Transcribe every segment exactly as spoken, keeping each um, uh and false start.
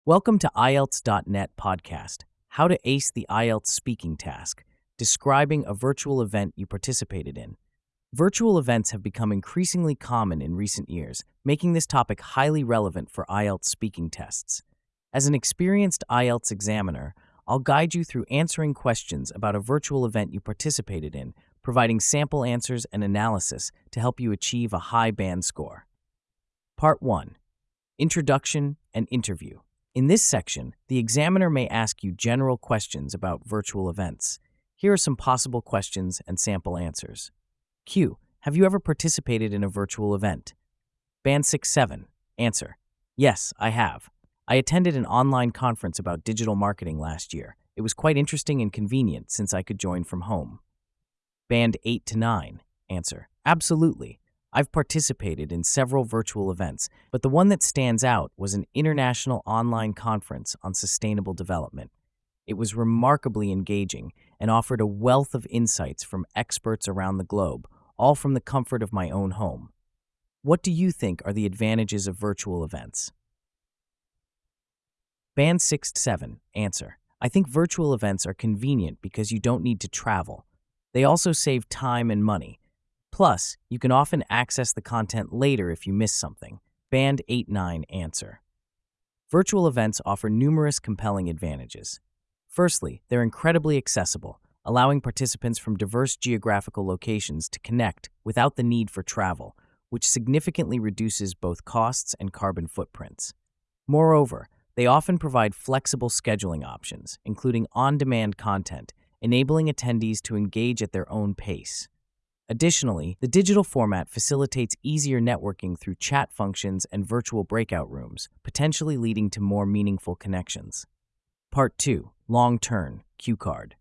Welcome to I E L T S dot net podcast, How to Ace the I E L T S Speaking Task, describing a virtual event you participated in. Virtual events have become increasingly common in recent years, making this topic highly relevant for I E L T S speaking tests. As an experienced I E L T S examiner, I'll guide you through answering questions about a virtual event you participated in, providing sample answers and analysis to help you achieve a high band score. Part one. Introduction and Interview. In this section, the examiner may ask you general questions about virtual events. Here are some possible questions and sample answers. Q. Have you ever participated in a virtual event? Band six seven. Answer. Yes, I have. I attended an online conference about digital marketing last year. It was quite interesting and convenient since I could join from home. Band eight to nine. Answer. Absolutely. I've participated in several virtual events, but the one that stands out was an international online conference on sustainable development. It was remarkably engaging and offered a wealth of insights from experts around the globe, all from the comfort of my own home. What do you think are the advantages of virtual events? Band six seven. Answer. I think virtual events are convenient because you don't need to travel. They also save time and money. Plus, you can often access the content later if you miss something. Band eight nine. Answer. Virtual events offer numerous compelling advantages. Firstly, they're incredibly accessible, allowing participants from diverse geographical locations to connect without the need for travel, which significantly reduces both costs and carbon footprints. Moreover, they often provide flexible scheduling options, including on-demand content, enabling attendees to engage at their own pace. Additionally, the digital format facilitates easier networking through chat functions and virtual breakout rooms, potentially leading to more meaningful connections. Part two. Long-term cue card.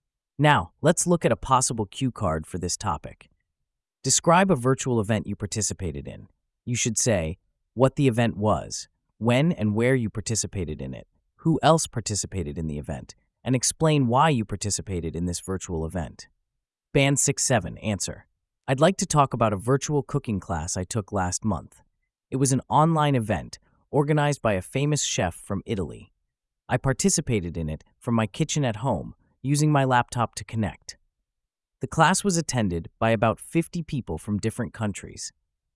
Now, let's look at a possible cue card for this topic. Describe a virtual event you participated in. You should say what the event was, when and where you participated in it, who else participated in the event, and explain why you participated in this virtual event. Band six seven. Answer. I'd like to talk about a virtual cooking class I took last month. It was an online event organized by a famous chef from Italy. I participated in it from my kitchen at home, using my laptop to connect. The class was attended by about fifty people from different countries.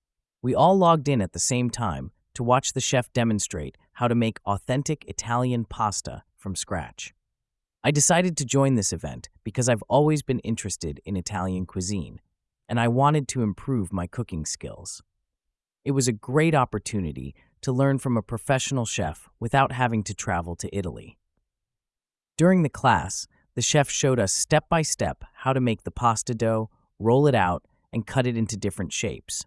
We all logged in at the same time to watch the chef demonstrate how to make authentic Italian pasta from scratch. I decided to join this event because I've always been interested in Italian cuisine, and I wanted to improve my cooking skills. It was a great opportunity to learn from a professional chef without having to travel to Italy. During the class, the chef showed us step by step how to make the pasta dough, roll it out, and cut it into different shapes.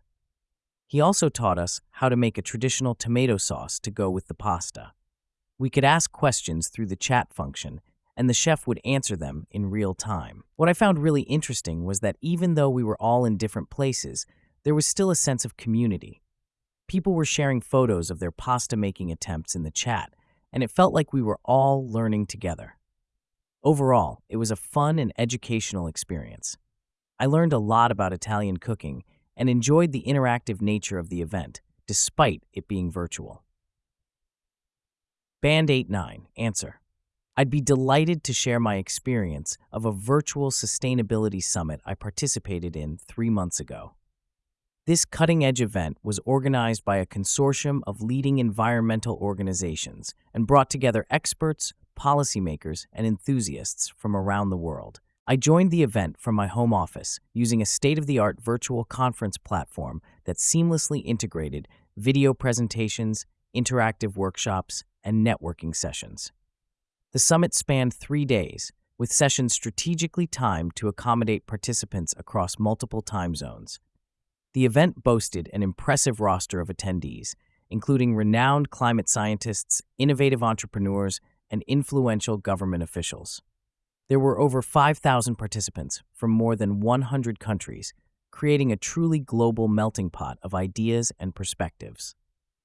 He also taught us how to make a traditional tomato sauce to go with the pasta. We could ask questions through the chat function, and the chef would answer them in real time. What I found really interesting was that even though we were all in different places, there was still a sense of community. People were sharing photos of their pasta-making attempts in the chat, and it felt like we were all learning together. Overall, it was a fun and educational experience. I learned a lot about Italian cooking and enjoyed the interactive nature of the event, despite it being virtual. Band eight nine. Answer. I'd be delighted to share my experience of a virtual sustainability summit I participated in three months ago. This cutting-edge event was organized by a consortium of leading environmental organizations and brought together experts, policymakers, and enthusiasts from around the world. I joined the event from my home office using a state-of-the-art virtual conference platform that seamlessly integrated video presentations, interactive workshops, and networking sessions. The summit spanned three days, with sessions strategically timed to accommodate participants across multiple time zones. The event boasted an impressive roster of attendees, including renowned climate scientists, innovative entrepreneurs, and influential government officials. There were over five thousand participants from more than one hundred countries, creating a truly global melting pot of ideas and perspectives.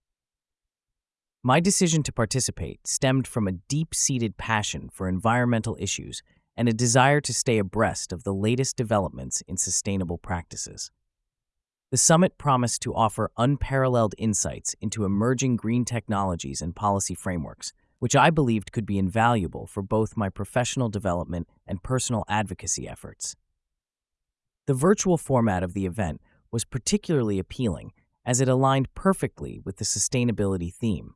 My decision to participate stemmed from a deep-seated passion for environmental issues and a desire to stay abreast of the latest developments in sustainable practices. The summit promised to offer unparalleled insights into emerging green technologies and policy frameworks, which I believed could be invaluable for both my professional development and personal advocacy efforts. The virtual format of the event was particularly appealing as it aligned perfectly with the sustainability theme.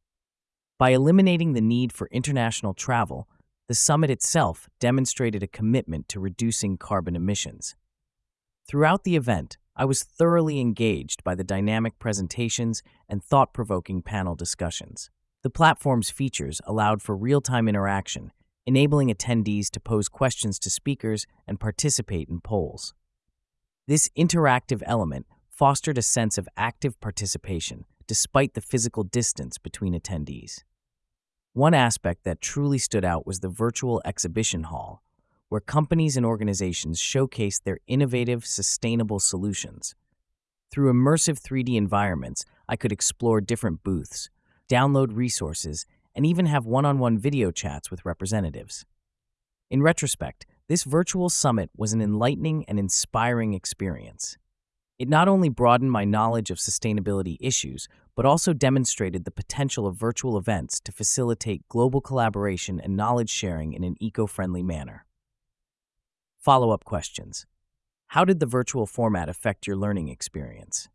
By eliminating the need for international travel, the summit itself demonstrated a commitment to reducing carbon emissions. Throughout the event, I was thoroughly engaged by the dynamic presentations and thought-provoking panel discussions. The platform's features allowed for real-time interaction, enabling attendees to pose questions to speakers and participate in polls. This interactive element fostered a sense of active participation despite the physical distance between attendees. One aspect that truly stood out was the virtual exhibition hall, where companies and organizations showcased their innovative, sustainable solutions. Through immersive three D environments, I could explore different booths, download resources, and even have one-on-one video chats with representatives. In retrospect, this virtual summit was an enlightening and inspiring experience. It not only broadened my knowledge of sustainability issues, but also demonstrated the potential of virtual events to facilitate global collaboration and knowledge sharing in an eco-friendly manner. Follow-up questions. How did the virtual format affect your learning experience?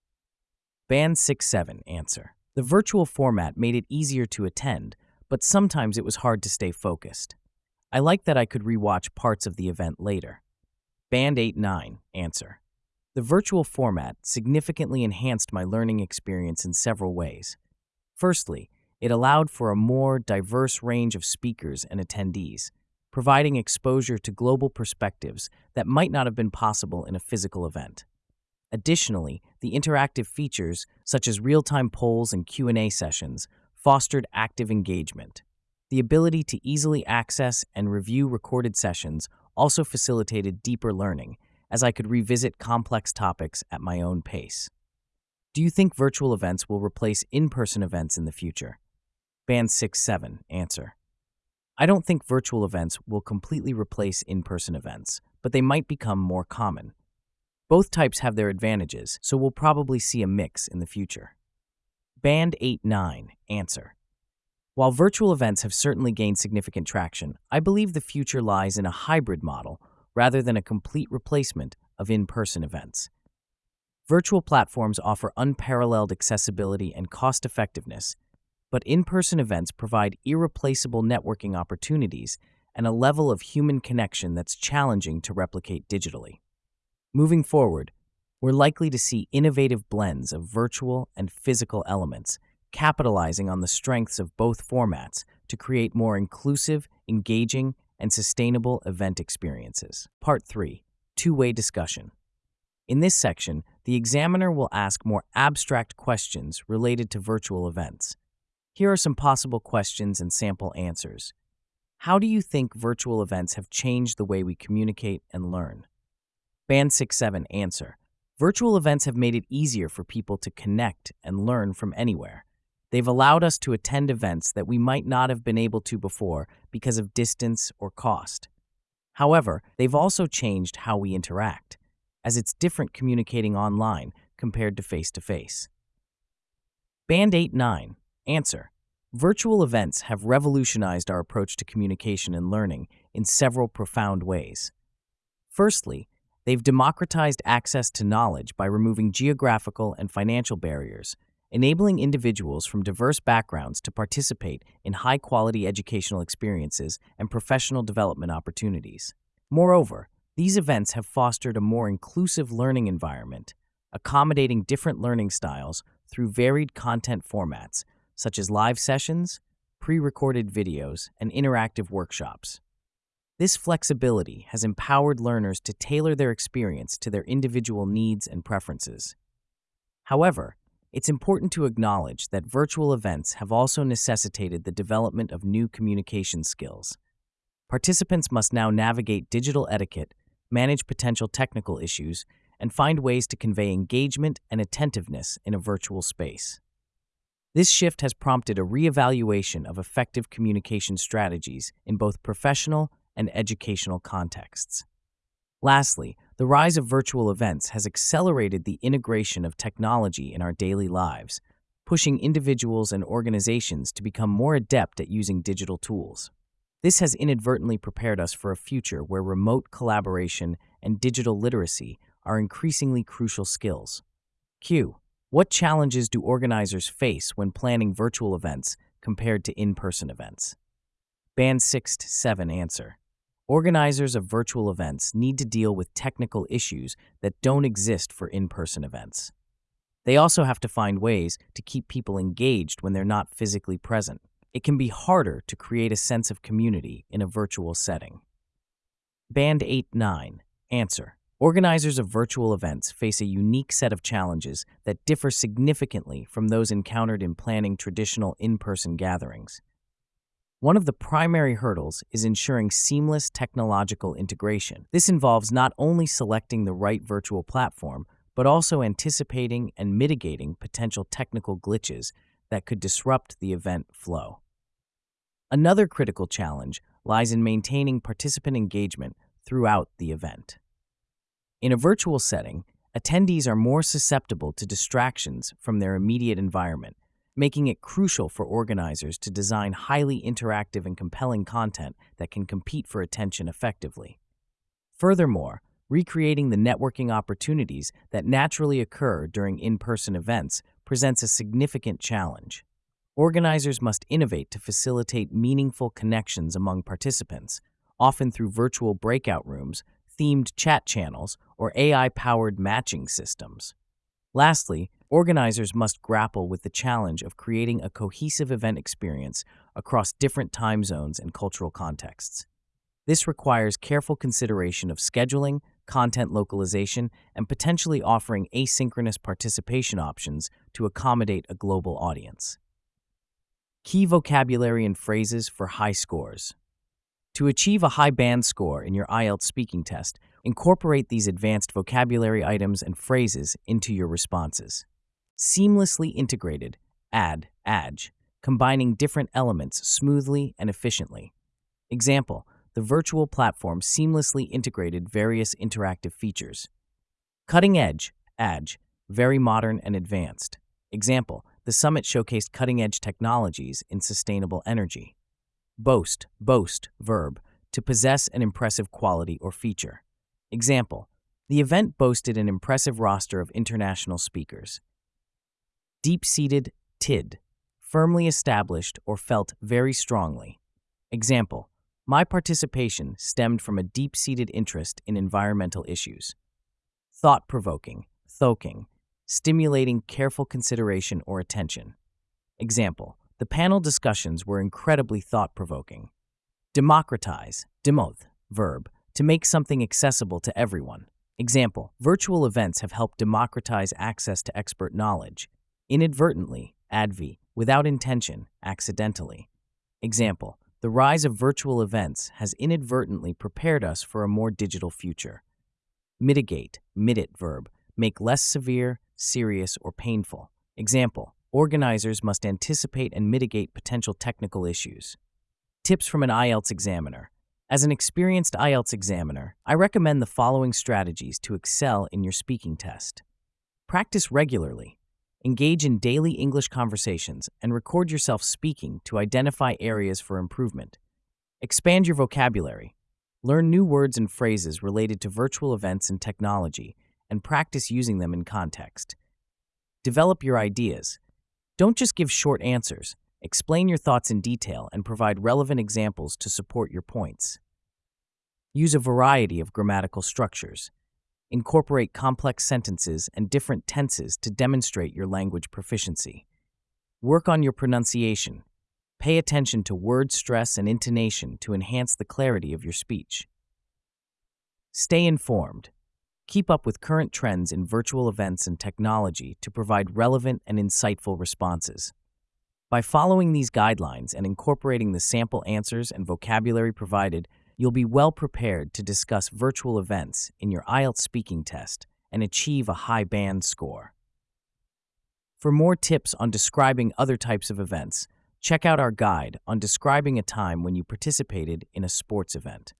Band six seven answer. The virtual format made it easier to attend, but sometimes it was hard to stay focused. I liked that I could rewatch parts of the event later. Band eight nine answer. The virtual format significantly enhanced my learning experience in several ways. Firstly, it allowed for a more diverse range of speakers and attendees, providing exposure to global perspectives that might not have been possible in a physical event. Additionally, the interactive features, such as real-time polls and Q and A sessions, fostered active engagement. The ability to easily access and review recorded sessions also facilitated deeper learning, as I could revisit complex topics at my own pace. Do you think virtual events will replace in-person events in the future? Band six seven answer. I don't think virtual events will completely replace in-person events, but they might become more common. Both types have their advantages, so we'll probably see a mix in the future. Band eight nine answer. While virtual events have certainly gained significant traction, I believe the future lies in a hybrid model rather than a complete replacement of in-person events. Virtual platforms offer unparalleled accessibility and cost-effectiveness, but in-person events provide irreplaceable networking opportunities and a level of human connection that's challenging to replicate digitally. Moving forward, we're likely to see innovative blends of virtual and physical elements, capitalizing on the strengths of both formats to create more inclusive, engaging, and sustainable event experiences. Part three. Two-way discussion. In this section, the examiner will ask more abstract questions related to virtual events. Here are some possible questions and sample answers. How do you think virtual events have changed the way we communicate and learn? Band six seven answer. Virtual events have made it easier for people to connect and learn from anywhere. They've allowed us to attend events that we might not have been able to before because of distance or cost. However, they've also changed how we interact, as it's different communicating online compared to face-to-face. Band eight nine answer. Virtual events have revolutionized our approach to communication and learning in several profound ways. Firstly, they've democratized access to knowledge by removing geographical and financial barriers, enabling individuals from diverse backgrounds to participate in high-quality educational experiences and professional development opportunities. Moreover, these events have fostered a more inclusive learning environment, accommodating different learning styles through varied content formats, such as live sessions, pre-recorded videos, and interactive workshops. This flexibility has empowered learners to tailor their experience to their individual needs and preferences. However, it's important to acknowledge that virtual events have also necessitated the development of new communication skills. Participants must now navigate digital etiquette, manage potential technical issues, and find ways to convey engagement and attentiveness in a virtual space. This shift has prompted a reevaluation of effective communication strategies in both professional and educational contexts. Lastly, the rise of virtual events has accelerated the integration of technology in our daily lives, pushing individuals and organizations to become more adept at using digital tools. This has inadvertently prepared us for a future where remote collaboration and digital literacy are increasingly crucial skills. Q. What challenges do organizers face when planning virtual events compared to in-person events? Band six to seven answer. Organizers of virtual events need to deal with technical issues that don't exist for in-person events. They also have to find ways to keep people engaged when they're not physically present. It can be harder to create a sense of community in a virtual setting. Band eight nine answer. Organizers of virtual events face a unique set of challenges that differ significantly from those encountered in planning traditional in-person gatherings. One of the primary hurdles is ensuring seamless technological integration. This involves not only selecting the right virtual platform, but also anticipating and mitigating potential technical glitches that could disrupt the event flow. Another critical challenge lies in maintaining participant engagement throughout the event. In a virtual setting, attendees are more susceptible to distractions from their immediate environment, making it crucial for organizers to design highly interactive and compelling content that can compete for attention effectively. Furthermore, recreating the networking opportunities that naturally occur during in-person events presents a significant challenge. Organizers must innovate to facilitate meaningful connections among participants, often through virtual breakout rooms, themed chat channels, or A I-powered matching systems. Lastly, organizers must grapple with the challenge of creating a cohesive event experience across different time zones and cultural contexts. This requires careful consideration of scheduling, content localization, and potentially offering asynchronous participation options to accommodate a global audience. Key vocabulary and phrases for high scores. To achieve a high band score in your I E L T S speaking test, incorporate these advanced vocabulary items and phrases into your responses. Seamlessly integrated, add, adj, combining different elements smoothly and efficiently. Example, the virtual platform seamlessly integrated various interactive features. Cutting edge, adj, very modern and advanced. Example, the summit showcased cutting-edge technologies in sustainable energy. Boast, boast, verb, to possess an impressive quality or feature. Example, the event boasted an impressive roster of international speakers. Deep-seated, tid, firmly established or felt very strongly. Example, my participation stemmed from a deep-seated interest in environmental issues. Thought-provoking, thoking, stimulating careful consideration or attention. Example, the panel discussions were incredibly thought-provoking. Democratize, demoth, verb, to make something accessible to everyone. Example, virtual events have helped democratize access to expert knowledge. Inadvertently, adv, without intention, accidentally. Example, the rise of virtual events has inadvertently prepared us for a more digital future. Mitigate, mitit, verb, make less severe, serious, or painful. Example, organizers must anticipate and mitigate potential technical issues. Tips from an I E L T S examiner. As an experienced I E L T S examiner, I recommend the following strategies to excel in your speaking test. Practice regularly. Engage in daily English conversations and record yourself speaking to identify areas for improvement. Expand your vocabulary. Learn new words and phrases related to virtual events and technology, and practice using them in context. Develop your ideas. Don't just give short answers. Explain your thoughts in detail and provide relevant examples to support your points. Use a variety of grammatical structures. Incorporate complex sentences and different tenses to demonstrate your language proficiency. Work on your pronunciation. Pay attention to word stress and intonation to enhance the clarity of your speech. Stay informed. Keep up with current trends in virtual events and technology to provide relevant and insightful responses. By following these guidelines and incorporating the sample answers and vocabulary provided, you'll be well prepared to discuss virtual events in your I E L T S speaking test and achieve a high band score. For more tips on describing other types of events, check out our guide on describing a time when you participated in a sports event.